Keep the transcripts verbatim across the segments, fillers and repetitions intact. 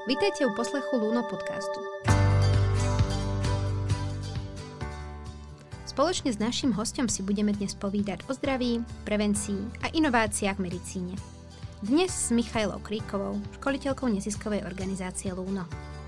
Vítajte u poslechu Luno podcastu. Spoločne s naším hosťom si budeme dnes povídať o zdraví, prevencii a inováciách v medicíne. Dnes s Michailou Kríkovou, školiteľkou neziskovej organizácie Luno.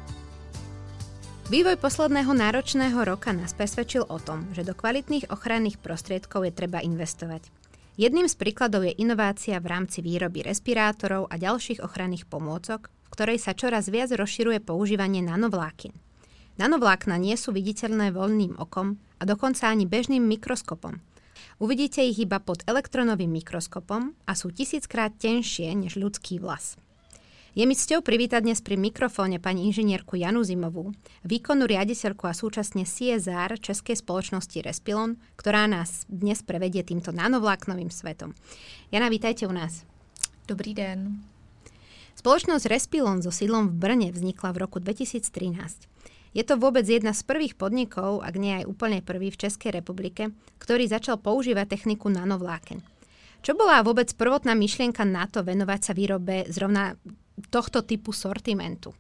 Vývoj posledného náročného roka nás presvedčil o tom, že do kvalitných ochranných prostriedkov je treba investovať. Jedným z príkladov je inovácia v rámci výroby respirátorov a ďalších ochranných pomôcok, v ktorej sa čoraz viac rozširuje používanie nanovlákien. Nanovlákna nie sú viditeľné voľným okom a dokonca ani bežným mikroskopom. Uvidíte ich iba pod elektronovým mikroskopom a sú tisíckrát tenšie než ľudský vlas. Je mi cťou privítať dnes pri mikrofóne pani inžinierku Janu Zimovú, výkonnú riaditeľku a súčasne C S R českej spoločnosti Respilon, ktorá nás dnes prevedie týmto nanovláknovým svetom. Jana, vítajte u nás. Dobrý den. Spoločnosť Respilon so sídlom v Brne vznikla v roku dvetisíctrinásť. Je to vôbec jedna z prvých podnikov, ak nie aj úplne prvý v Českej republike, ktorý začal používať techniku nanovláken. Čo bola vôbec prvotná myšlienka na to venovať sa výrobe zrovna tohto typu sortimentu?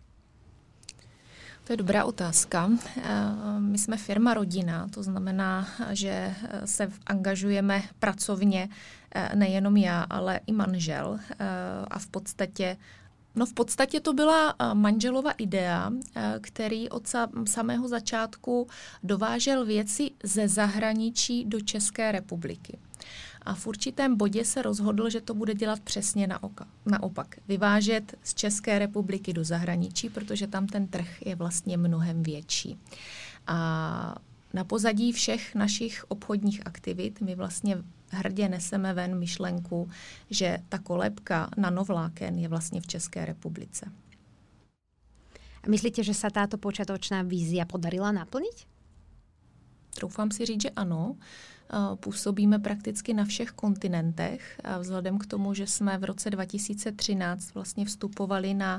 To je dobrá otázka. My jsme firma rodina, to znamená, že se angažujeme pracovně nejenom já, ale i manžel. A v podstatě, no v podstatě to byla manželova idea, který od samého začátku dovážel věci ze zahraničí do České republiky. A v určitém bodě se rozhodl, že to bude dělat přesně naopak. Vyvážet z České republiky do zahraničí, protože tam ten trh je vlastně mnohem větší. A na pozadí všech našich obchodních aktivit my vlastně hrdě neseme ven myšlenku, že ta kolébka nanovláken je vlastně v České republice. A myslíte, že sa táto počiatočná vízia podarila naplniť? Troufám si říct, že ano. Působíme prakticky na všech kontinentech. Vzhledem k tomu, že jsme v roce dva tisíce třináct vlastně vstupovali na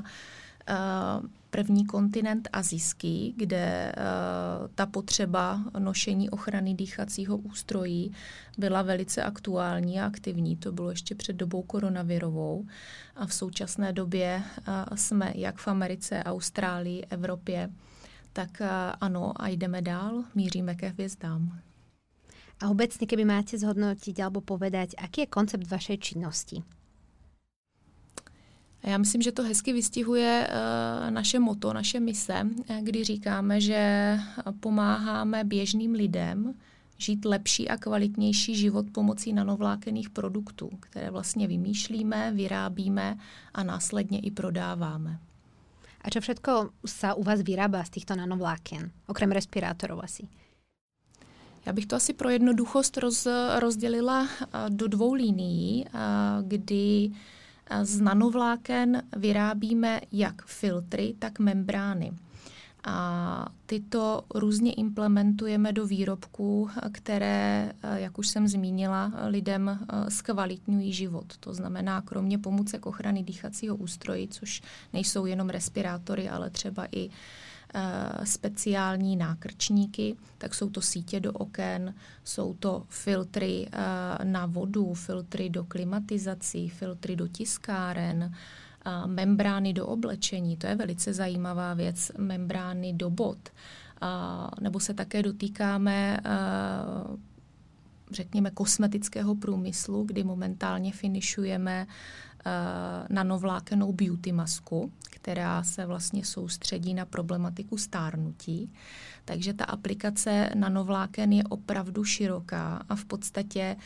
první kontinent asijský, kde ta potřeba nošení ochrany dýchacího ústrojí byla velice aktuální a aktivní. To bylo ještě před dobou koronavirovou. A v současné době jsme jak v Americe, Austrálii, Evropě, tak ano, a jdeme dál, míříme ke hvězdám. A obecne, keby máte zhodnotiť alebo povedať, aký je koncept vašej činnosti? Já myslím, že to hezky vystihuje uh, naše motto, naše mise, kdy říkáme, že pomáháme běžným lidem žít lepší a kvalitnější život pomocí nanovlákenných produktů, které vlastně vymýšlíme, vyrábíme a následně i prodáváme. A čo všetko sa u vás vyrába z týchto nanovláken? Okrem respirátorov asi. Já bych to asi pro jednoduchost roz, rozdělila do dvou linií, kdy z nanovláken vyrábíme jak filtry, tak membrány. A tyto různě implementujeme do výrobků, které, jak už jsem zmínila, lidem zkvalitňují život. To znamená, kromě pomůcek ochrany dýchacího ústrojí, což nejsou jenom respirátory, ale třeba i speciální nákrčníky, tak jsou to sítě do oken, jsou to filtry na vodu, filtry do klimatizací, filtry do tiskáren, membrány do oblečení, to je velice zajímavá věc, membrány do bot. Nebo se také dotýkáme, řekněme, kosmetického průmyslu, kdy momentálně finišujeme nanovlákenou beauty masku, která se vlastně soustředí na problematiku stárnutí. Takže ta aplikace nanovláken je opravdu široká a v podstatě,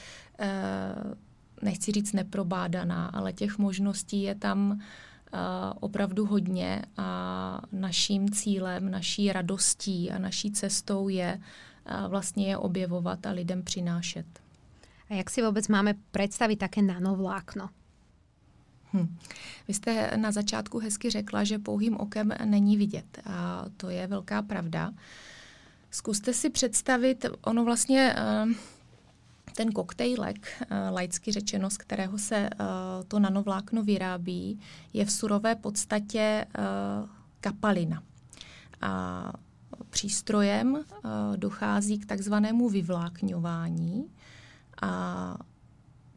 nechci říct neprobádaná, ale těch možností je tam opravdu hodně a naším cílem, naší radostí a naší cestou je vlastně je objevovat a lidem přinášet. A jak si vůbec máme představit také nanovlákno? Hm. Vy jste na začátku hezky řekla, že pouhým okem není vidět. A to je velká pravda. Zkuste si představit, ono vlastně ten koktejlek, laicky řečeno, z kterého se to nanovlákno vyrábí, je v surové podstatě kapalina. A přístrojem dochází k takzvanému vyvlákňování a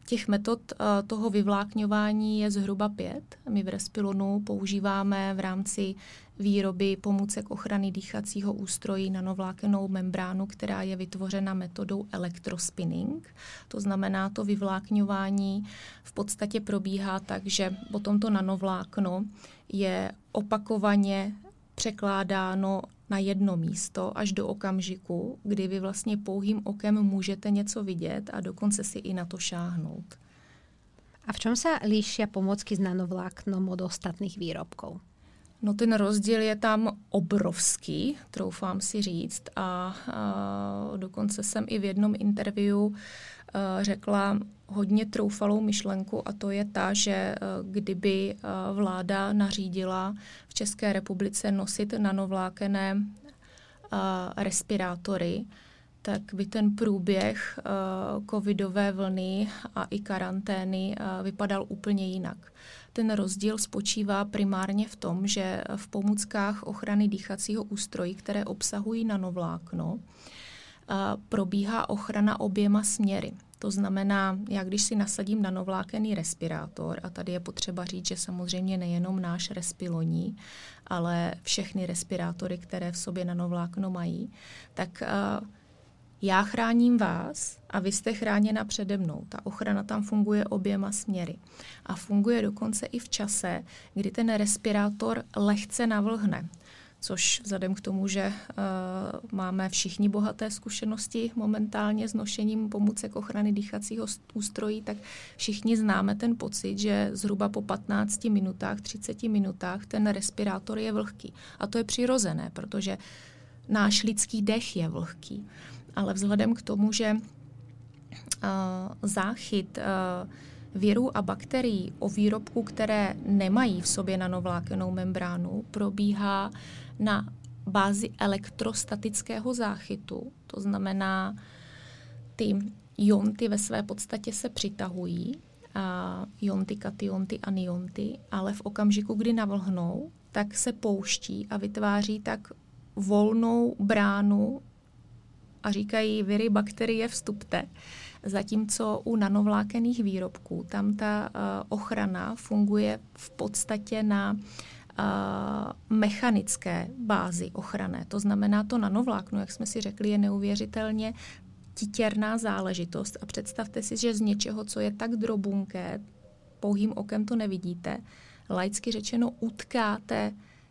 Těch metod toho vyvlákňování je zhruba pět. My v Respilonu používáme v rámci výroby pomůcek ochrany dýchacího ústrojí nanovlákennou membránu, která je vytvořena metodou elektrospinning. To znamená, to vyvlákňování v podstatě probíhá tak, že potom to nanovlákno je opakovaně překládáno na jedno místo až do okamžiku, kdy vy vlastně pouhým okem můžete něco vidět a dokonce si i na to šáhnout. A v čom sa líšia pomôcky s nanovláknom od ostatných výrobkov? No ten rozdíl je tam obrovský, troufám si říct. A, a dokonce jsem i v jednom interview a, řekla hodně troufalou myšlenku, a to je ta, že kdyby vláda nařídila v České republice nosit nanovlákené respirátory, tak by ten průběh uh, covidové vlny a i karantény uh, vypadal úplně jinak. Ten rozdíl spočívá primárně v tom, že v pomůckách ochrany dýchacího ústrojí, které obsahují nanovlákno, uh, probíhá ochrana oběma směry. To znamená, já když si nasadím nanovlákený respirátor, a tady je potřeba říct, že samozřejmě nejenom náš Respiloní, ale všechny respirátory, které v sobě nanovlákno mají, tak uh, já chráním vás a vy jste chráněna přede mnou. Ta ochrana tam funguje oběma směry. A funguje dokonce i v čase, kdy ten respirátor lehce navlhne. Což vzhledem k tomu, že uh, máme všichni bohaté zkušenosti momentálně s nošením pomůcek ochrany dýchacího ústrojí, tak všichni známe ten pocit, že zhruba po patnácti minutách, třiceti minutách ten respirátor je vlhký. A to je přirozené, protože náš lidský dech je vlhký. Ale vzhledem k tomu, že uh, záchyt uh, virů a bakterií o výrobku, které nemají v sobě nanovlákenou membránu, probíhá na bázi elektrostatického záchytu. To znamená, ty ionty ve své podstatě se přitahují, a ionty, kationty, anionty, ale v okamžiku, kdy navlhnou, tak se pouští a vytváří tak volnou bránu a říkají viry, bakterie, vstupte. Zatímco u nanovlákených výrobků tam ta uh, ochrana funguje v podstatě na uh, mechanické bázi ochranné. To znamená, to nanovlákno, jak jsme si řekli, je neuvěřitelně titěrná záležitost. A představte si, že z něčeho, co je tak drobunké, pouhým okem to nevidíte, laicky řečeno utkáte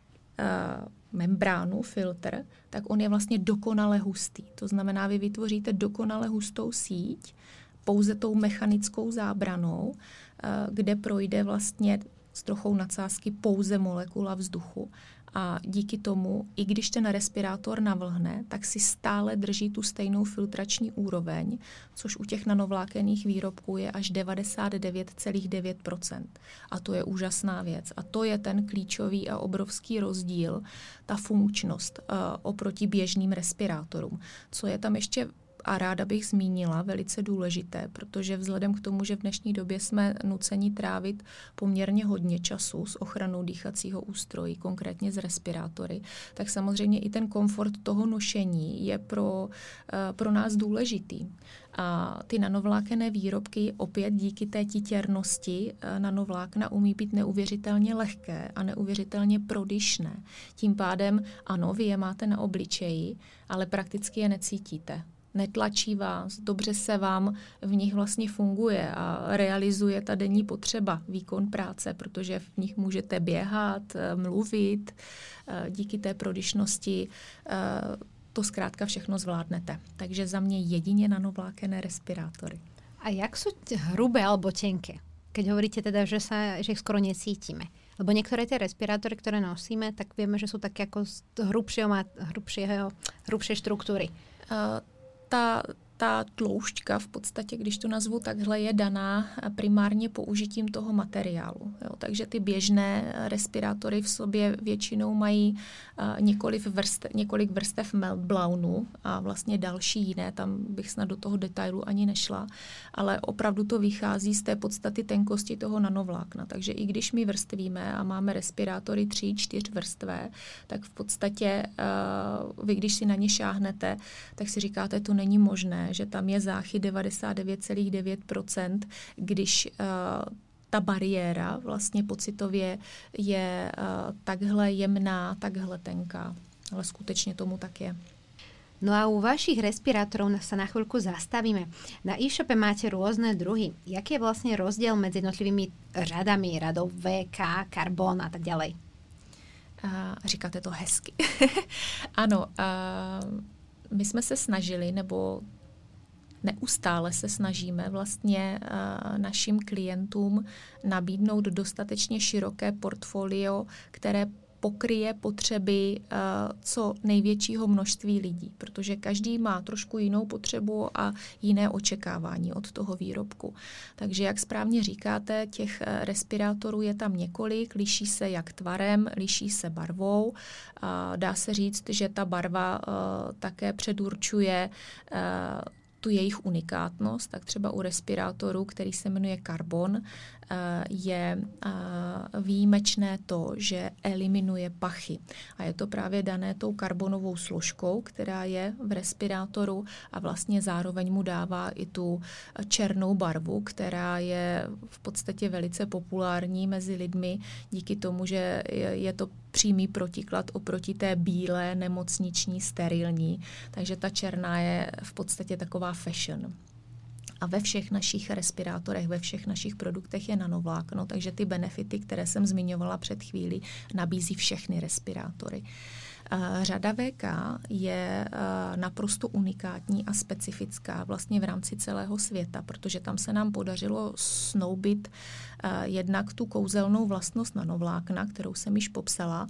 uh, membránu, filtr, tak on je vlastně dokonale hustý. To znamená, vy vytvoříte dokonale hustou síť pouze tou mechanickou zábranou, kde projde vlastně s trochou nadsázky pouze molekula vzduchu. A díky tomu, i když ten respirátor navlhne, tak si stále drží tu stejnou filtrační úroveň, což u těch nanovlákených výrobků je až devadesát devět celá devět procent. A to je úžasná věc. A to je ten klíčový a obrovský rozdíl, ta funkčnost uh, oproti běžným respirátorům. Co je tam ještě a ráda bych zmínila, velice důležité, protože vzhledem k tomu, že v dnešní době jsme nuceni trávit poměrně hodně času s ochranou dýchacího ústrojí, konkrétně s respirátory, tak samozřejmě i ten komfort toho nošení je pro, pro nás důležitý. A ty nanovlákené výrobky opět díky té titěrnosti nanovlákna umí být neuvěřitelně lehké a neuvěřitelně prodyšné. Tím pádem, ano, vy je máte na obličeji, ale prakticky je necítíte. Netlačí vás, dobře se vám v nich vlastně funguje a realizuje ta denní potřeba, výkon práce, protože v nich můžete běhat, mluvit, díky té prodyšnosti to zkrátka všechno zvládnete. Takže za mě jedině nanovlákené respirátory. A jak sú hrubé alebo tenké? Keď hovoríte teda, že, sa, že ich skoro necítime. Lebo niektoré tie respirátory, ktoré nosíme, tak vieme, že sú také ako z hrubšieho, hrubšieho, hrubšej štruktúry. Uh, Ta, ta tloušťka v podstatě, když to nazvu takhle, je daná primárně použitím toho materiálu. Jo. Takže ty běžné respirátory v sobě většinou mají uh, několik, vrstev, několik vrstev meltblounu a vlastně další jiné, tam bych snad do toho detailu ani nešla, ale opravdu to vychází z té podstaty tenkosti toho nanovlákna. Takže i když my vrstvíme a máme respirátory tři, čtyř vrstvé, tak v podstatě uh, vy, když si na ně šáhnete, tak si říkáte, to není možné, víme, že tam je záchyt devadesát devět celá devět procent, když uh, ta bariéra vlastně pocitově je uh, takhle jemná, takhle tenká. Ale skutečně tomu tak je. No a u vašich respirátorov sa na chvíľku zastavíme. Na e-shope máte rôzne druhy. Jaký je vlastne rozdiel medzi jednotlivými řadami, radou vé ká, Karbon a tak ďalej? Uh, říkáte to hezky. Ano, uh, my jsme se snažili, nebo neustále se snažíme vlastně uh, našim klientům nabídnout dostatečně široké portfolio, které pokryje potřeby uh, co největšího množství lidí, protože každý má trošku jinou potřebu a jiné očekávání od toho výrobku. Takže jak správně říkáte, těch uh, respirátorů je tam několik, liší se jak tvarem, liší se barvou. Uh, dá se říct, že ta barva uh, také předurčuje uh, tu jejich unikátnost, tak třeba u respirátoru, který se jmenuje Karbon, je výjimečné to, že eliminuje pachy. A je to právě dané tou karbonovou složkou, která je v respirátoru a vlastně zároveň mu dává i tu černou barvu, která je v podstatě velice populární mezi lidmi díky tomu, že je to přímý protiklad oproti té bílé, nemocniční, sterilní. Takže ta černá je v podstatě taková fashion. A ve všech našich respirátorech, ve všech našich produktech je nanovlákno, takže ty benefity, které jsem zmiňovala před chvílí, nabízí všechny respirátory. Řada vé ká je naprosto unikátní a specifická vlastně v rámci celého světa, protože tam se nám podařilo snoubit jednak tu kouzelnou vlastnost nanovlákna, kterou jsem již popsala,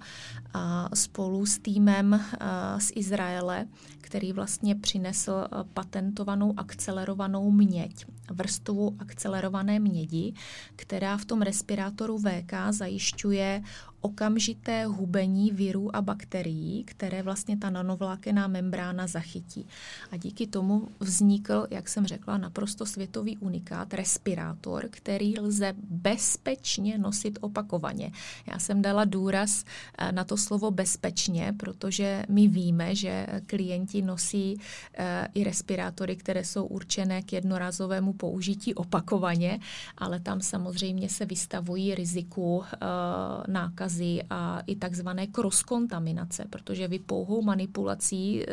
spolu s týmem z Izraele, který vlastně přinesl patentovanou akcelerovanou měď, vrstvu akcelerované mědi, která v tom respirátoru vé ká zajišťuje okamžité hubení virů a bakterií, které vlastně ta nanovlákenná membrána zachytí. A díky tomu vznikl, jak jsem řekla, naprosto světový unikát, respirátor, který lze bezpečně nosit opakovaně. Já jsem dala důraz na to slovo bezpečně, protože my víme, že klienti nosí i respirátory, které jsou určené k jednorazovému použití opakovaně, ale tam samozřejmě se vystavují riziku nákazy a i takzvané cross-kontaminace, protože vy pouhou manipulací e,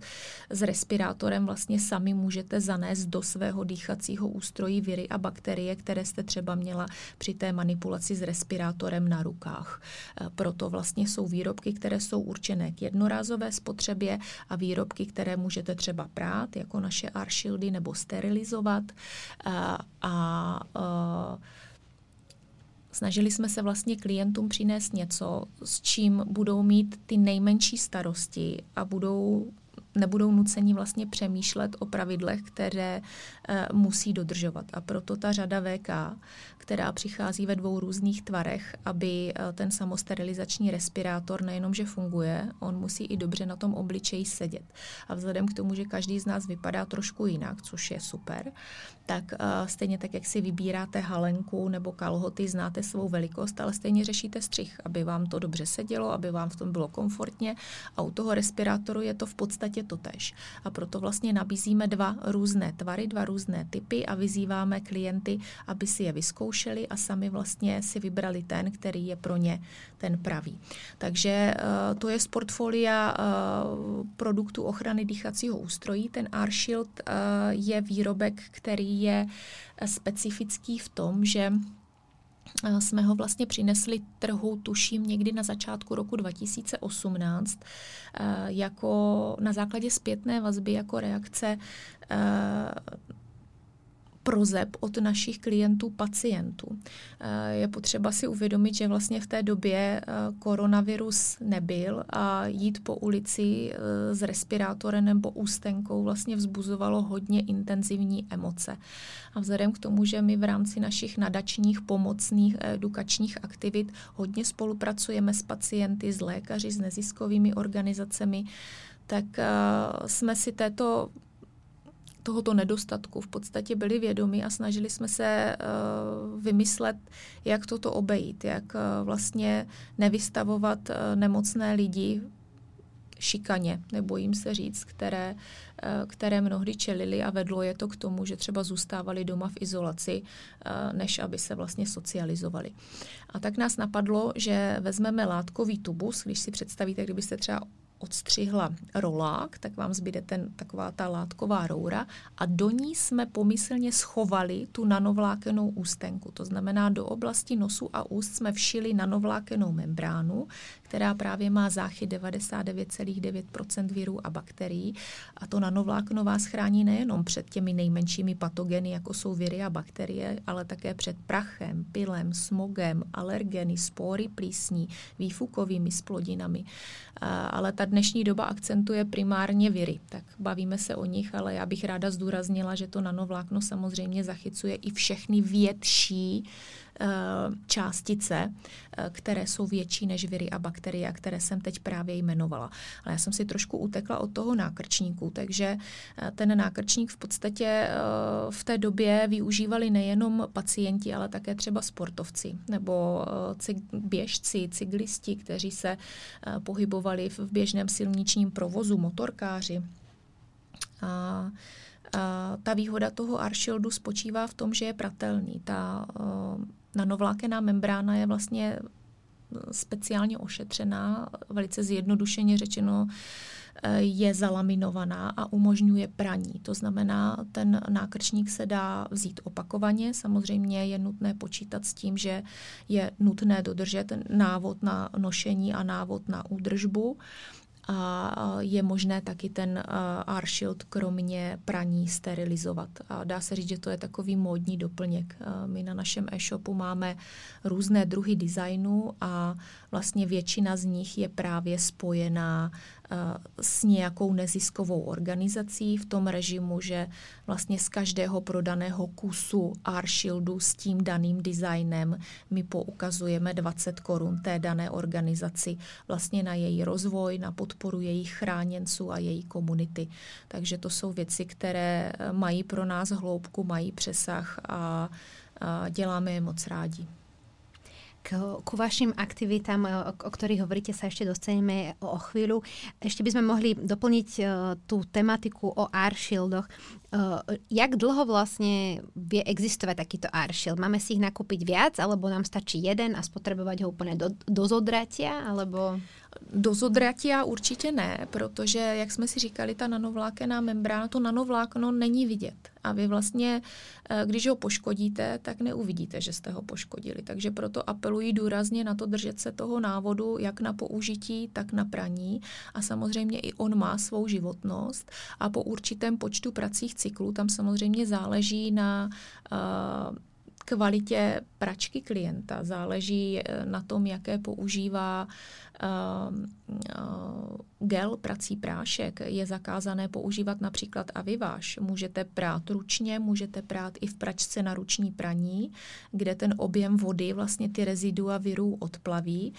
s respirátorem vlastně sami můžete zanést do svého dýchacího ústrojí viry a bakterie, které jste třeba měla při té manipulaci s respirátorem na rukách. E, proto vlastně jsou výrobky, které jsou určené k jednorázové spotřebě a výrobky, které můžete třeba prát, jako naše AirShieldy, nebo sterilizovat e, a e, snažili jsme se vlastně klientům přinést něco, s čím budou mít ty nejmenší starosti a budou, nebudou nuceni vlastně přemýšlet o pravidlech, které e, musí dodržovat. A proto ta řada vé ká, která přichází ve dvou různých tvarech, aby e, ten samosterilizační respirátor nejenom, že funguje, on musí i dobře na tom obličeji sedět. A vzhledem k tomu, že každý z nás vypadá trošku jinak, což je super, tak uh, stejně tak, jak si vybíráte halenku nebo kalhoty, znáte svou velikost, ale stejně řešíte střih, aby vám to dobře sedělo, aby vám v tom bylo komfortně a u toho respirátoru je to v podstatě totéž. A proto vlastně nabízíme dva různé tvary, dva různé typy a vyzýváme klienty, aby si je vyzkoušeli a sami vlastně si vybrali ten, který je pro ně ten pravý. Takže uh, to je z portfolia uh, produktů ochrany dýchacího ústrojí. Ten AirShield uh, je výrobek, který je specifický v tom, že jsme ho vlastně přinesli trhu, tuším, někdy na začátku roku dva tisíce osmnáct, jako na základě zpětné vazby, jako reakce prozeb od našich klientů, pacientů. Je potřeba si uvědomit, že vlastně v té době koronavirus nebyl a jít po ulici s respirátorem nebo ústenkou vlastně vzbuzovalo hodně intenzivní emoce. A vzhledem k tomu, že my v rámci našich nadačních, pomocných, edukačních aktivit hodně spolupracujeme s pacienty, s lékaři, s neziskovými organizacemi, tak jsme si této tohoto nedostatku v podstatě byli vědomi a snažili jsme se uh, vymyslet, jak toto obejít, jak uh, vlastně nevystavovat uh, nemocné lidi šikaně, nebojím se říct, které, které mnohdy čelili a vedlo je to k tomu, že třeba zůstávali doma v izolaci, než aby se vlastně socializovali. A tak nás napadlo, že vezmeme látkový tubus, když si představíte, kdybyste třeba odstřihla rolák, tak vám zbyde ten, taková ta látková roura a do ní jsme pomyslně schovali tu nanovlákenou ústenku. To znamená, do oblasti nosu a úst jsme všili nanovlákenou membránu, která právě má záchyt devadesát devět celá devět procent virů a bakterií. A to nanovlákno vás chrání nejenom před těmi nejmenšími patogeny, jako jsou viry a bakterie, ale také před prachem, pylem, smogem, alergeny, spory plísní, výfukovými splodinami. Ale ta dnešní doba akcentuje primárně viry, tak bavíme se o nich, ale já bych ráda zdůraznila, že to nanovlákno samozřejmě zachycuje i všechny větší částice, které jsou větší než viry a bakterie, a které jsem teď právě jmenovala. Ale já jsem si trošku utekla od toho nákrčníku, takže ten nákrčník v podstatě v té době využívali nejenom pacienti, ale také třeba sportovci nebo běžci, cyklisti, kteří se pohybovali v běžném silničním provozu, motorkáři. A A ta výhoda toho AirShieldu spočívá v tom, že je pratelný. Ta uh, nanovlákená membrána je vlastně speciálně ošetřená, velice zjednodušeně řečeno je zalaminovaná a umožňuje praní. To znamená, ten nákrčník se dá vzít opakovaně. Samozřejmě je nutné počítat s tím, že je nutné dodržet návod na nošení a návod na údržbu. A je možné taky ten AirShield kromě praní sterilizovat. A dá se říct, že to je takový módní doplněk. My na našem e-shopu máme různé druhy designů a vlastně většina z nich je právě spojená s nějakou neziskovou organizací v tom režimu, že vlastně z každého prodaného kusu AirShieldu s tím daným designem my poukazujeme dvacet korun té dané organizaci vlastně na její rozvoj, na podporu jejich chráněnců a její komunity. Takže to jsou věci, které mají pro nás hloubku, mají přesah a, a děláme je moc rádi. K, ku vašim aktivitám, o, o ktorých hovoríte, sa ešte dostaneme o, o chvíľu. Ešte by sme mohli doplniť uh, tú tematiku o AirShieldoch. Uh, jak dlho vlastne vie existovať takýto AirShield? Máme si ich nakúpiť viac, alebo nám stačí jeden a spotrebovať ho úplne do, do zodratia, alebo... Do zodratia určitě ne, protože, jak jsme si říkali, ta nanovlákená membrána, to nanovlákno není vidět. A vy vlastně, když ho poškodíte, tak neuvidíte, že jste ho poškodili. Takže proto apeluji důrazně na to držet se toho návodu, jak na použití, tak na praní. A samozřejmě i on má svou životnost. A po určitém počtu pracích cyklů, tam samozřejmě záleží na... Uh, kvalitě pračky klienta, záleží na tom, jaké používá uh, uh, gel, prací prášek. Je zakázané používat například Aviváž. Můžete prát ručně, můžete prát i v pračce na ruční praní, kde ten objem vody vlastně ty rezidua virů odplaví.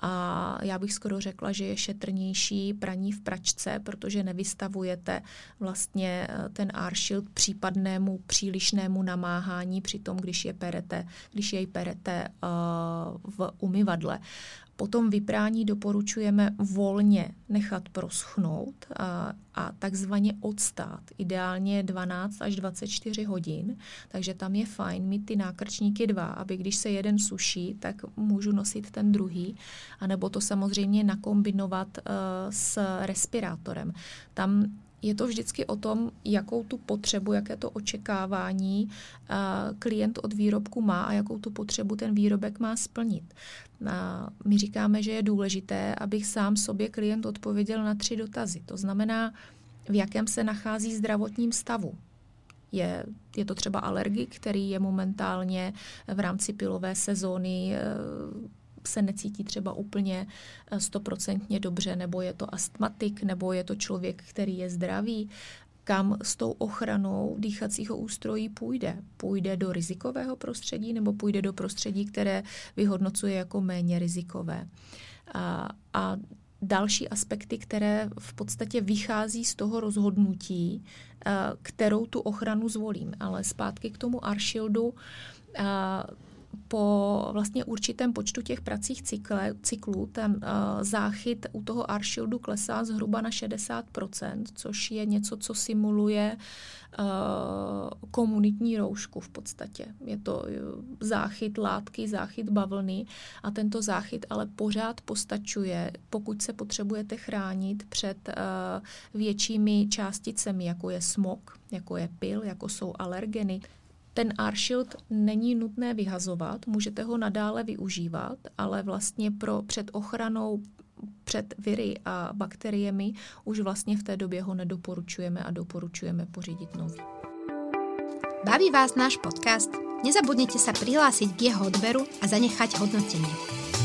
A já bych skoro řekla, že je šetrnější praní v pračce, protože nevystavujete vlastně ten AirShield případnému přílišnému namáhání při tom, když je perete, když jej perete uh, v umyvadle. Potom vyprání doporučujeme volně nechat proschnout a, a takzvaně odstát. Ideálně dvanáct až dvacet čtyři hodin, takže tam je fajn mít ty nákrčníky dva, aby když se jeden suší, tak můžu nosit ten druhý, anebo to samozřejmě nakombinovat uh, s respirátorem. Tam je to vždycky o tom, jakou tu potřebu, jaké to očekávání uh, klient od výrobku má a jakou tu potřebu ten výrobek má splnit. Uh, my říkáme, že je důležité, abych sám sobě klient odpověděl na tři dotazy. To znamená, v jakém se nachází zdravotním stavu. Je, je to třeba alergik, který je momentálně v rámci pilové sezóny uh, se necítí třeba úplně stoprocentně dobře, nebo je to astmatik, nebo je to člověk, který je zdravý, kam s tou ochranou dýchacího ústrojí půjde. Půjde do rizikového prostředí, nebo půjde do prostředí, které vyhodnocuje jako méně rizikové. A, a další aspekty, které v podstatě vychází z toho rozhodnutí, kterou tu ochranu zvolím. Ale zpátky k tomu AirShieldu, po vlastně určitém počtu těch pracích cykle, cyklů ten uh, záchyt u toho AirShieldu klesá zhruba na šedesát procent, což je něco, co simuluje uh, komunitní roušku v podstatě. Je to uh, záchyt látky, záchyt bavlny a tento záchyt ale pořád postačuje, pokud se potřebujete chránit před uh, většími částicemi, jako je smog, jako je pyl, jako jsou alergeny. Ten AirShield není nutné vyhazovat, můžete ho nadále využívat, ale vlastně pro, před ochranou před viry a bakteriemi už vlastně v té době ho nedoporučujeme a doporučujeme pořídit nový. Baví vás náš podcast? Nezabudnite sa prihlásiť k jeho odberu a zanechať hodnotenie.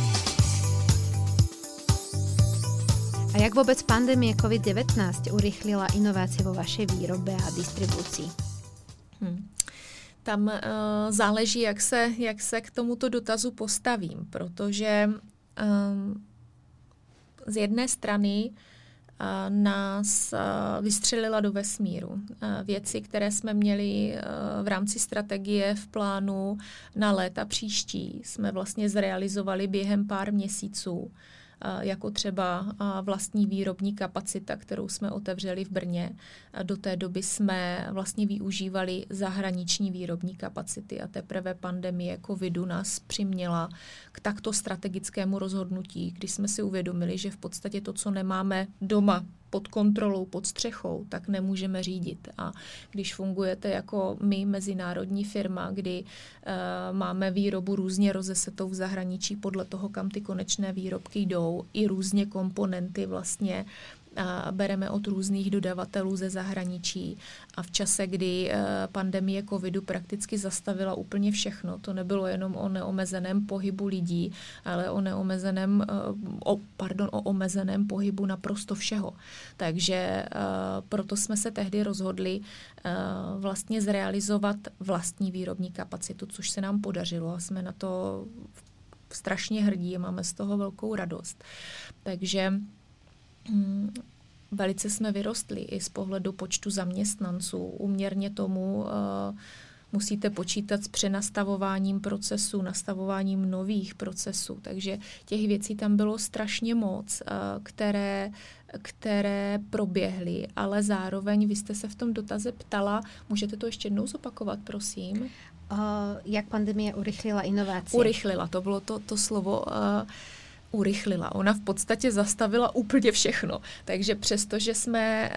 A jak vôbec pandémie covid devätnásť urýchlila inovácie vo vašej výrobe a distribúcii? Hmm. Tam uh, záleží, jak se, jak se k tomuto dotazu postavím, protože um, z jedné strany uh, nás uh, vystřelila do vesmíru. Uh, věci, které jsme měli uh, v rámci strategie v plánu na léta příští, jsme vlastně zrealizovali během pár měsíců, jako třeba vlastní výrobní kapacita, kterou jsme otevřeli v Brně. Do té doby jsme vlastně využívali zahraniční výrobní kapacity a teprve pandemie covidu nás přiměla k takto strategickému rozhodnutí, kdy jsme si uvědomili, že v podstatě to, co nemáme doma pod kontrolou, pod střechou, tak nemůžeme řídit. A když fungujete jako my, mezinárodní firma, kdy uh, máme výrobu různě rozesetou v zahraničí podle toho, kam ty konečné výrobky jdou, i různě komponenty vlastně a bereme od různých dodavatelů ze zahraničí a v čase, kdy pandemie covidu prakticky zastavila úplně všechno, to nebylo jenom o neomezeném pohybu lidí, ale o neomezeném, o, pardon, o omezeném pohybu naprosto všeho. Takže proto jsme se tehdy rozhodli vlastně zrealizovat vlastní výrobní kapacitu, což se nám podařilo a jsme na to strašně hrdí a máme z toho velkou radost. Takže velice jsme vyrostli i z pohledu počtu zaměstnanců. Úměrně tomu uh, musíte počítat s přenastavováním procesů, nastavováním nových procesů. Takže těch věcí tam bylo strašně moc, uh, které, které proběhly, ale zároveň vy jste se v tom dotaze ptala, můžete to ještě jednou zopakovat, prosím? Uh, jak pandemie urychlila inovace? Urychlila, to bylo to, to slovo... Uh, urychlila. Ona v podstatě zastavila úplně všechno. Takže přestože jsme,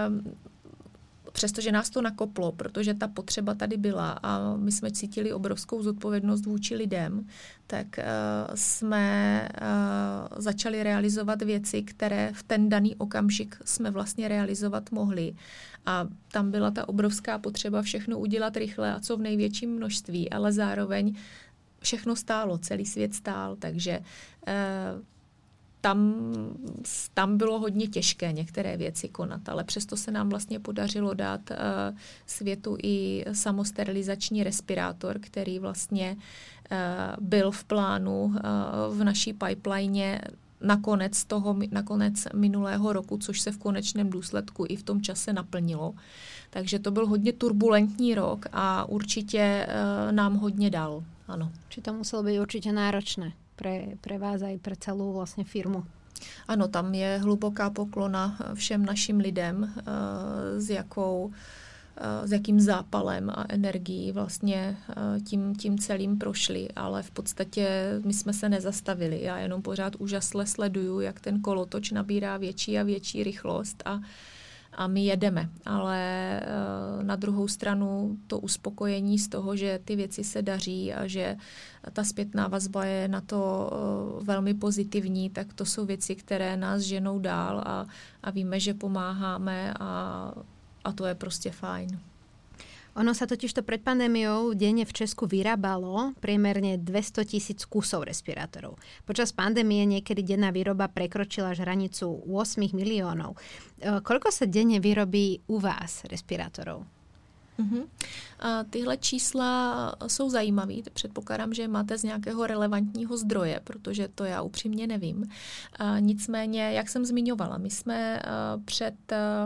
přestože nás to nakoplo, protože ta potřeba tady byla a my jsme cítili obrovskou zodpovědnost vůči lidem, tak jsme začali realizovat věci, které v ten daný okamžik jsme vlastně realizovat mohli. A tam byla ta obrovská potřeba všechno udělat rychle a co v největším množství, ale zároveň všechno stálo, celý svět stál, takže eh, tam, tam bylo hodně těžké některé věci konat, ale přesto se nám vlastně podařilo dát eh, světu i samosterilizační respirátor, který vlastně eh, byl v plánu eh, v naší pipeline nakonec toho, nakonec minulého roku, což se v konečném důsledku i v tom čase naplnilo. Takže to byl hodně turbulentní rok a určitě uh, nám hodně dal. Ano. Či to muselo být určitě náročné pre, pre vás a i pre celou vlastně firmu. Ano, tam je hluboká poklona všem našim lidem, uh, s jakou uh, s jakým zápalem a energií vlastně uh, tím, tím celým prošli, ale v podstatě my jsme se nezastavili. Já jenom pořád úžasle sleduju, jak ten kolotoč nabírá větší a větší rychlost a A my jedeme, ale uh, na druhou stranu to uspokojení z toho, že ty věci se daří a že ta zpětná vazba je na to uh, velmi pozitivní, tak to jsou věci, které nás ženou dál a, a víme, že pomáháme a, a to je prostě fajn. Ono sa totižto pred pandémiou denne v Česku vyrábalo priemerne dvesto tisíc kusov respirátorov. Počas pandémie niekedy denná výroba prekročila až hranicu osem miliónov. Koľko sa denne vyrobí u vás respirátorov? Uh-huh. A tyhle čísla jsou zajímavý. Předpokládám, že máte z nějakého relevantního zdroje, protože to já upřímně nevím. A nicméně, jak jsem zmiňovala, my jsme uh, před uh,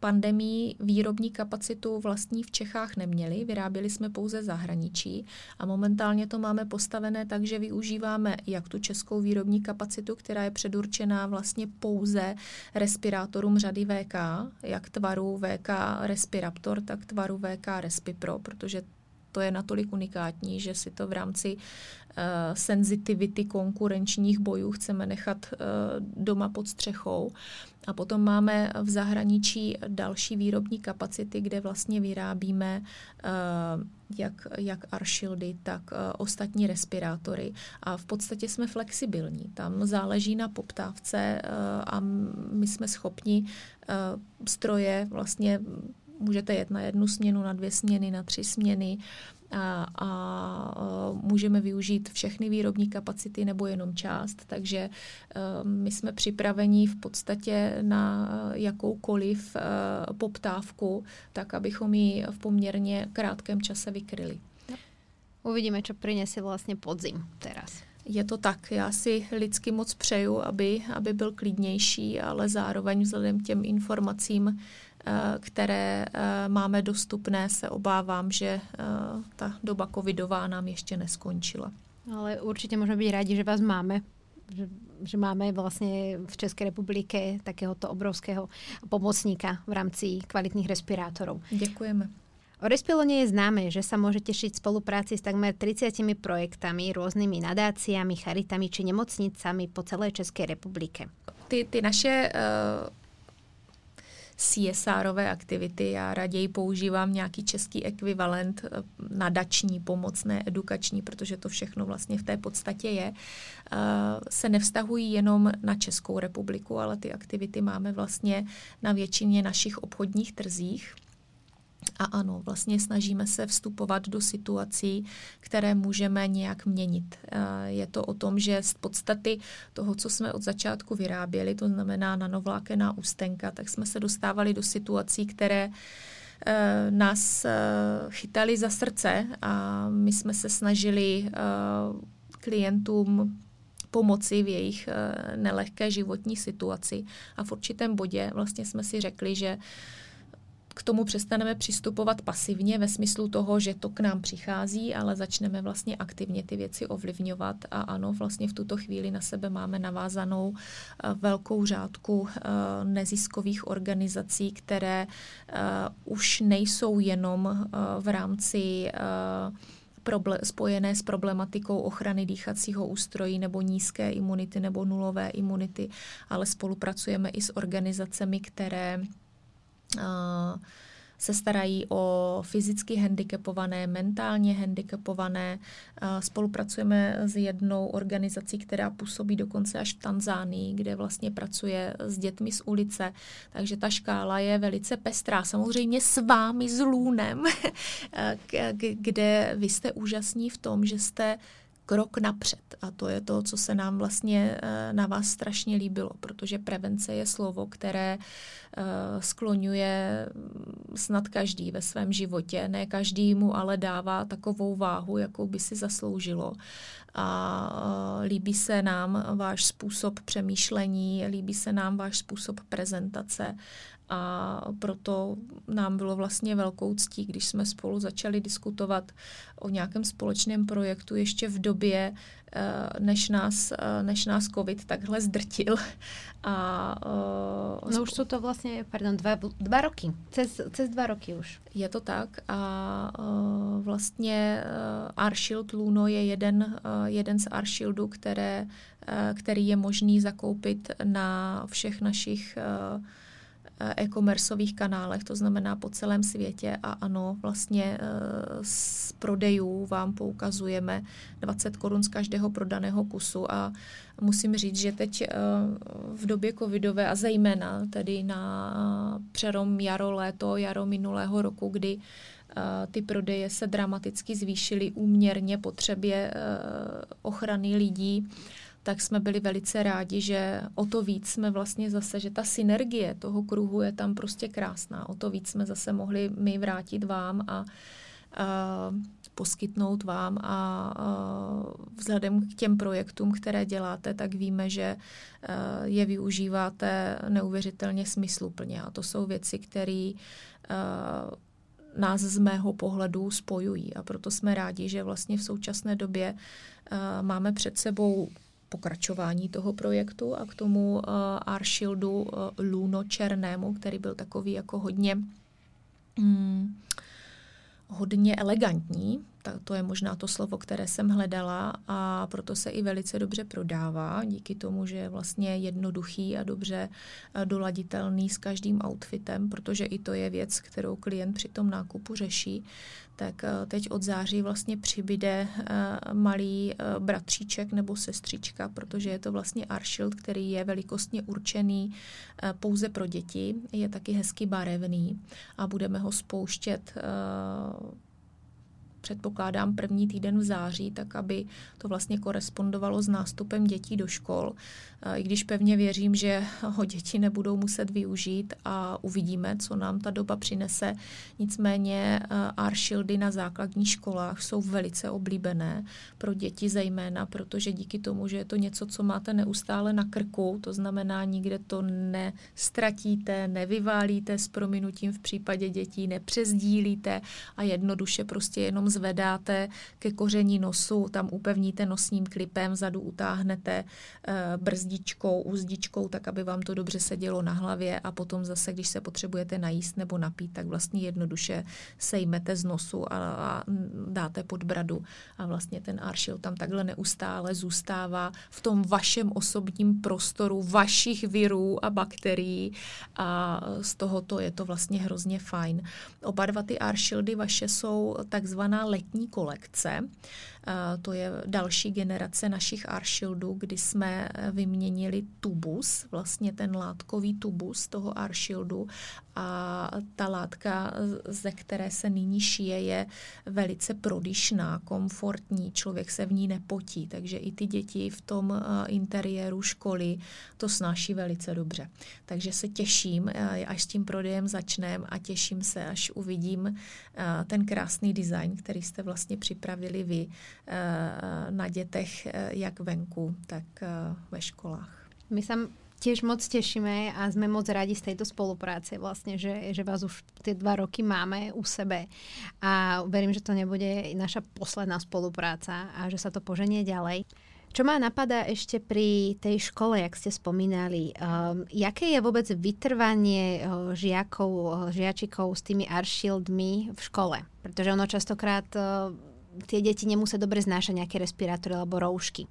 pandemii výrobní kapacitu vlastní v Čechách neměli, vyráběli jsme pouze zahraničí a momentálně to máme postavené tak, že využíváme jak tu českou výrobní kapacitu, která je předurčená vlastně pouze respirátorům řady V K, jak tvaru V K Respiraptor, tak tvaru V K Respipro, protože to je natolik unikátní, že si to v rámci uh, senzitivity konkurenčních bojů chceme nechat uh, doma pod střechou. A potom máme v zahraničí další výrobní kapacity, kde vlastně vyrábíme uh, jak, jak Arshieldy, tak uh, ostatní respirátory. A v podstatě jsme flexibilní. Tam záleží na poptávce uh, a my jsme schopni uh, stroje vlastně můžete jet na jednu směnu, na dvě směny, na tři směny a, a, a můžeme využít všechny výrobní kapacity nebo jenom část. Takže uh, my jsme připraveni v podstatě na jakoukoliv uh, poptávku, tak abychom ji v poměrně krátkém čase vykryli. Uvidíme, čo prinesie vlastně podzim teraz. Je to tak. Já si lidsky moc přeju, aby, aby byl klidnější, ale zároveň vzhledem k těm informacím, které máme dostupné, se obávám, že ta doba covidová nám ještě neskončila. Ale určitě můžeme být rádi, že vás máme. Že, že máme vlastně v České republike takéhoto obrovského pomocníka v rámci kvalitných respirátorov. Děkujeme. O Respilone je známe, že sa môže tešiť spolupráci s takmer tridsiatimi projektami, rôznymi nadáciami, charitami či nemocnicami po celé České republike. Ty, ty naše uh, C S R-ové aktivity, já raději používám nějaký český ekvivalent uh, nadační, pomocné, edukační, protože to všechno vlastně v té podstatě je, uh, se nevztahují jenom na Českou republiku, ale ty aktivity máme vlastně na většině našich obchodních trzích. A ano, vlastně snažíme se vstupovat do situací, které můžeme nějak měnit. Je to o tom, že z podstaty toho, co jsme od začátku vyráběli, to znamená nanovlákená ústenka, tak jsme se dostávali do situací, které nás chytali za srdce a my jsme se snažili klientům pomoci v jejich nelehké životní situaci. A v určitém bodě vlastně jsme si řekli, že k tomu přestaneme přistupovat pasivně ve smyslu toho, že to k nám přichází, ale začneme vlastně aktivně ty věci ovlivňovat. A ano, vlastně v tuto chvíli na sebe máme navázanou velkou řádku neziskových organizací, které už nejsou jenom v rámci spojené s problematikou ochrany dýchacího ústrojí nebo nízké imunity nebo nulové imunity, ale spolupracujeme i s organizacemi, které se starají o fyzicky handicapované, mentálně handicapované. Spolupracujeme s jednou organizací, která působí dokonce až v Tanzánii, kde vlastně pracuje s dětmi z ulice. Takže ta škála je velice pestrá. Samozřejmě s vámi, s Lůnem, kde vy jste úžasní v tom, že jste krok napřed. A to je to, co se nám vlastně na vás strašně líbilo, protože prevence je slovo, které skloňuje snad každý ve svém životě. Ne každý mu ale dává takovou váhu, jakou by si zasloužilo. A líbí se nám váš způsob přemýšlení, líbí se nám váš způsob prezentace. A proto nám bylo vlastně velkou ctí, když jsme spolu začali diskutovat o nějakém společném projektu ještě v době, než nás, než nás COVID takhle zdrtil. A, no spo... už jsou to vlastně, pardon, dva, dva roky. Cez, cez dva roky už. Je to tak. A vlastně Arshield Luno je jeden, jeden z Arshieldů, které, který je možný zakoupit na všech našich e-commerceových kanálech, to znamená po celém světě a ano, vlastně z prodejů vám poukazujeme dvacet korun z každého prodaného kusu a musím říct, že teď v době covidové a zejména tedy na přerom jaro, léto, jaro minulého roku, kdy ty prodeje se dramaticky zvýšily úměrně potřebě ochrany lidí, tak jsme byli velice rádi, že o to víc jsme vlastně zase, že ta synergie toho kruhu je tam prostě krásná. O to víc jsme zase mohli my vrátit vám a poskytnout vám a vzhledem k těm projektům, které děláte, tak víme, že je využíváte neuvěřitelně smysluplně. A to jsou věci, které nás z mého pohledu spojují. A proto jsme rádi, že vlastně v současné době máme před sebou pokračování toho projektu a k tomu ArShieldu Luno černému, který byl takový jako hodně hmm, hodně elegantní, to je možná to slovo, které jsem hledala a proto se i velice dobře prodává, díky tomu, že je vlastně jednoduchý a dobře doladitelný s každým outfitem, protože i to je věc, kterou klient při tom nákupu řeší. Tak teď od září vlastně přibyde malý bratříček nebo sestřička, protože je to vlastně ArShield, který je velikostně určený pouze pro děti, je taky hezky barevný a budeme ho spouštět předpokládám první týden v září, tak aby to vlastně korespondovalo s nástupem dětí do škol. I když pevně věřím, že ho děti nebudou muset využít a uvidíme, co nám ta doba přinese. Nicméně ArShieldy na základních školách jsou velice oblíbené pro děti zejména, protože díky tomu, že je to něco, co máte neustále na krku, to znamená, nikde to nestratíte, nevyválíte s prominutím v případě dětí, nepřezdílíte a jednoduše prostě jenom zvedáte ke koření nosu, tam upevníte nosním klipem, vzadu utáhnete e, brzdičkou, uzdičkou, tak aby vám to dobře sedělo na hlavě a potom zase, když se potřebujete najíst nebo napít, tak vlastně jednoduše sejmete z nosu a, a dáte pod bradu a vlastně ten ArShield tam takhle neustále zůstává v tom vašem osobním prostoru vašich virů a bakterií a z tohoto je to vlastně hrozně fajn. Oba dva ty ArShieldy vaše jsou takzvaná letní kolekce. To je další generace našich ArShieldů, kdy jsme vyměnili tubus, vlastně ten látkový tubus toho ArShieldu a ta látka, ze které se nyní šije, je velice prodyšná, komfortní, člověk se v ní nepotí, takže i ty děti v tom interiéru školy to snáší velice dobře. Takže se těším, až s tím prodejem začneme a těším se, až uvidím ten krásný design, který jste vlastně připravili vy na dětech jak venku, tak ve školách. My sa tiež moc tešíme a sme moc radi z tejto spolupráce vlastne, že, že vás už tie dva roky máme u sebe a verím, že to nebude naša posledná spolupráca a že sa to poženie ďalej. Čo ma napadá ešte pri tej škole, jak ste spomínali, um, jaké je vôbec vytrvanie uh, žiakov, uh, žiačikov s tými ArShieldmi v škole? Pretože ono častokrát uh, tie deti nemusí dobre znášať nejaké respirátory alebo roušky.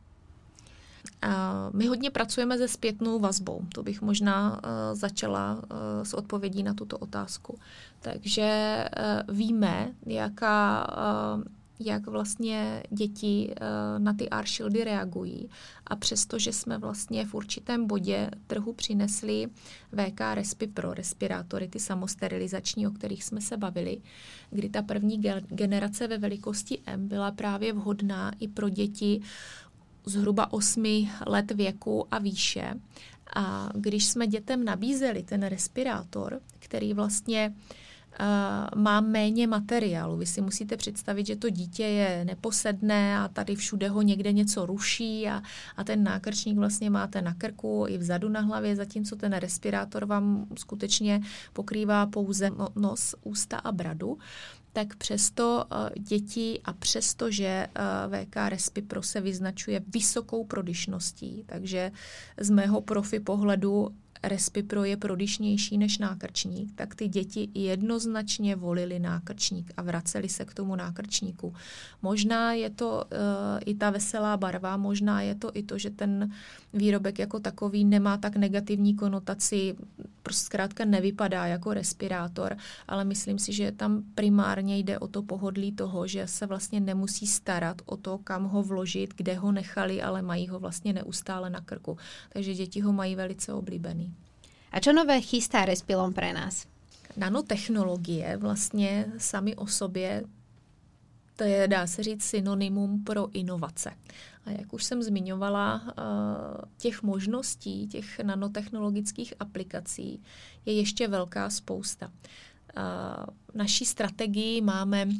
My hodně pracujeme se zpětnou vazbou. To bych možná začala s odpovědí na tuto otázku. Takže víme, jaká, jak vlastně děti na ty ArShieldy reagují. A přesto, že jsme vlastně v určitém bodě trhu přinesli V K Respi Pro respirátory, ty samosterilizační, o kterých jsme se bavili, kdy ta první generace ve velikosti M byla právě vhodná i pro děti zhruba osmi let věku a výše. A když jsme dětem nabízeli ten respirátor, který vlastně uh, má méně materiálu, vy si musíte představit, že to dítě je neposedné a tady všude ho někde něco ruší a, a ten nákrčník vlastně máte na krku i vzadu na hlavě, zatímco ten respirátor vám skutečně pokrývá pouze nos, ústa a bradu. Tak přesto děti a přesto, že V K Respi Pro se vyznačuje vysokou prodyšností, takže z mého profi pohledu Respi Pro je prodyšnější než nákrčník, tak ty děti jednoznačně volili nákrčník a vraceli se k tomu nákrčníku. Možná je to uh, i ta veselá barva, možná je to i to, že ten výrobek jako takový nemá tak negativní konotaci, prostě zkrátka nevypadá jako respirátor, ale myslím si, že tam primárně jde o to pohodlí toho, že se vlastně nemusí starat o to, kam ho vložit, kde ho nechali, ale mají ho vlastně neustále na krku. Takže děti ho mají velice oblíbený. A čo nové chystá Respilom pre nás? Nanotechnologie vlastně sami o sobě, to je, dá se říct, synonymum pro inovace. A jak už jsem zmiňovala, těch možností, těch nanotechnologických aplikací je ještě velká spousta. V naší strategii máme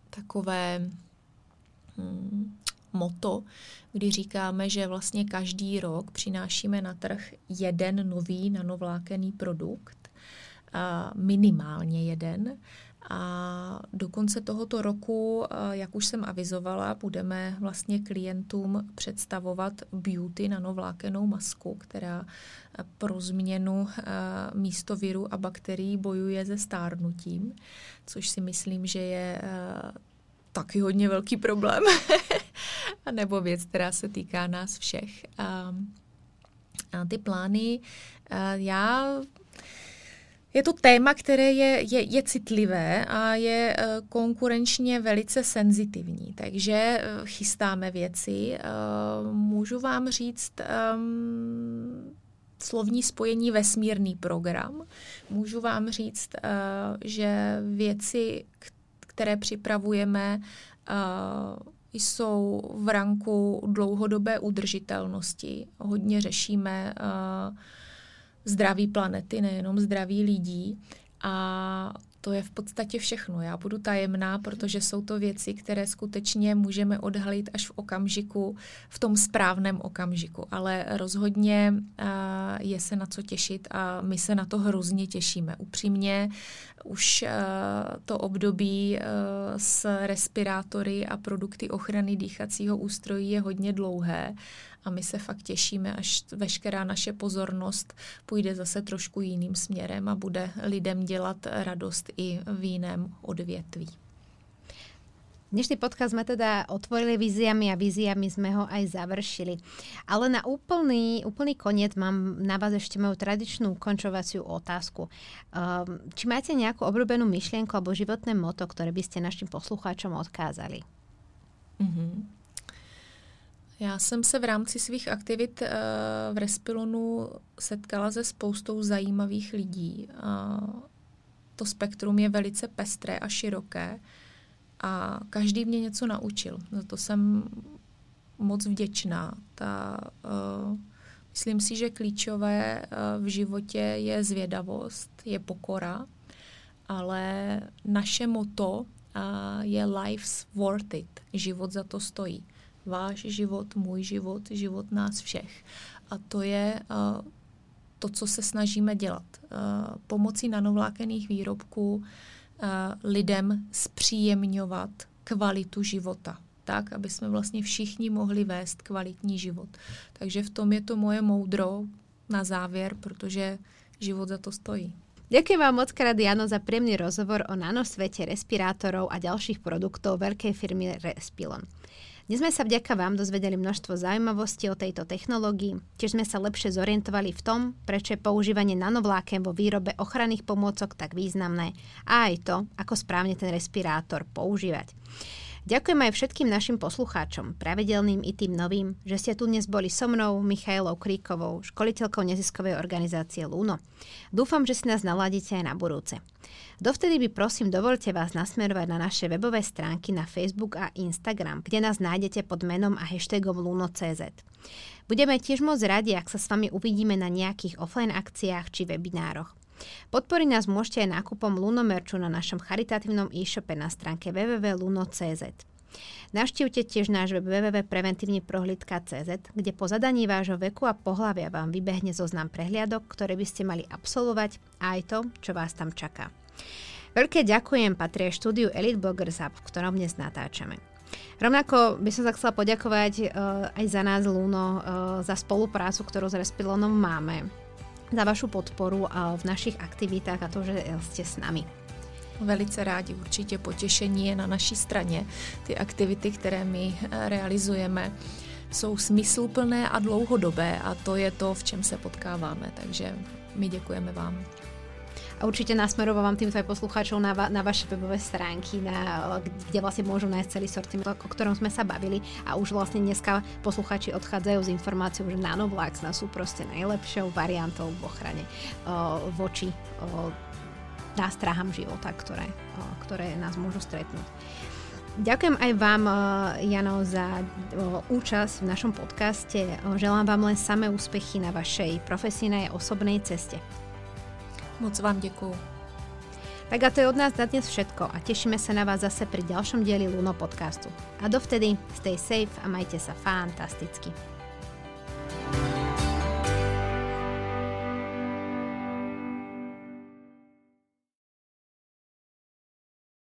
takové hmm, moto, kdy říkáme, že vlastně každý rok přinášíme na trh jeden nový nanovlákený produkt, a minimálně jeden. A do konce tohoto roku, jak už jsem avizovala, budeme vlastně klientům představovat beauty nanovlákenou masku, která pro změnu místo viru a bakterií bojuje se stárnutím, což si myslím, že je taky hodně velký problém. Nebo věc, která se týká nás všech. A, a ty plány, já... Je to téma, které je, je, je citlivé a je uh, konkurenčně velice senzitivní, takže uh, chystáme věci. Uh, můžu vám říct um, slovní spojení vesmírný program. Můžu vám říct, uh, že věci, které připravujeme, uh, jsou v ranku dlouhodobé udržitelnosti. Hodně řešíme uh, zdraví planety, nejenom zdraví lidí. A to je v podstatě všechno. Já budu tajemná, protože jsou to věci, které skutečně můžeme odhalit až v okamžiku, v tom správném okamžiku. Ale rozhodně uh, je se na co těšit a my se na to hrozně těšíme. Upřímně už uh, to období uh, s respirátory a produkty ochrany dýchacího ústrojí je hodně dlouhé. A my se fakt těšíme, až veškerá naše pozornost půjde zase trošku jiným směrem a bude lidem dělat radost i v jiném odvětví. Dnešný podcast sme teda otvorili víziami a víziami sme ho aj završili. Ale na úplný, úplný koniec mám na vás ešte moju tradičnú končovaciu otázku. Um, či máte nejakú obľúbenú myšlienku alebo životné motto, ktoré by ste našim poslucháčom odkázali? Mhm. Já jsem se v rámci svých aktivit v Respilonu setkala se spoustou zajímavých lidí. To spektrum je velice pestré a široké a každý mě něco naučil. Za to jsem moc vděčná. Ta, myslím si, že klíčové v životě je zvědavost, je pokora, ale naše motto je life's worth it. Život za to stojí. Váš život, můj život, život nás všech. A to je uh, to, co se snažíme dělat. Uh, pomocí nanovlákených výrobků uh, lidem zpříjemňovat kvalitu života. Tak, aby jsme vlastně všichni mohli vést kvalitní život. Takže v tom je to moje moudro na závěr, protože život za to stojí. Ďakujem vám moc krát, Jano, za príjemný rozhovor o nanosvete respirátorov a ďalších produktov veľkej firmy Respilon. Dnes sme sa vďaka vám dozvedeli množstvo zaujímavostí o tejto technológii, tiež sme sa lepšie zorientovali v tom, prečo je používanie nanovláken vo výrobe ochranných pomôcok tak významné a aj to, ako správne ten respirátor používať. Ďakujem aj všetkým našim poslucháčom, pravidelným i tým novým, že ste tu dnes boli so mnou, Michailou Kríkovou, školiteľkou neziskovej organizácie Luno. Dúfam, že si nás naladíte aj na budúce. Dovtedy by prosím dovolte vás nasmerovať na naše webové stránky na Facebook a Instagram, kde nás nájdete pod menom a hashtagom luno bodka cé zet. Budeme tiež moc radi, ak sa s vami uvidíme na nejakých offline akciách či webinároch. Podporiť nás môžete aj nákupom Luno merču na našom charitatívnom e-shope na stránke w w w bodka luno bodka cé zet. Navštívte tiež náš web w w w bodka preventívne prohlídka bodka cé zet, kde po zadaní vášho veku a pohlavia vám vybehne zoznam prehliadok, ktoré by ste mali absolvovať a aj to, čo vás tam čaká. Veľké ďakujem patrí štúdiu Elite Bloggers Hub, v ktorom dnes natáčame. Rovnako by som sa chcela poďakovať uh, aj za nás, Luno, uh, za spoluprácu, ktorú s Respilonom máme, za vašu podporu uh, v našich aktivitách a to, že ste s nami. Velice rádi, určitě potěšení je na naší straně. Ty aktivity, které my realizujeme, jsou smysluplné a dlouhodobé a to je to, v čem se potkáváme, takže my děkujeme vám. A určite nasmerovávam týmto aj poslucháčov na, va- na vaše webové stránky, na, kde vlastne môžu nájsť celý sortiment, o ktorom sme sa bavili a už vlastne dneska poslucháči odchádzajú s informáciou, že nanovlákna sú proste najlepšou variantou v ochrane o, voči o, nástrahám života, ktoré, o, ktoré nás môžu stretnúť. Ďakujem aj vám, Jano, za o, účasť v našom podcaste. O, želám vám len samé úspechy na vašej profesijnej osobnej ceste. Moc vám děkuju. Tak a to je od nás na dnes všetko a tešíme sa na vás zase pri ďalšom dieli Luno podcastu. A dovtedy stay safe a majte sa fantasticky.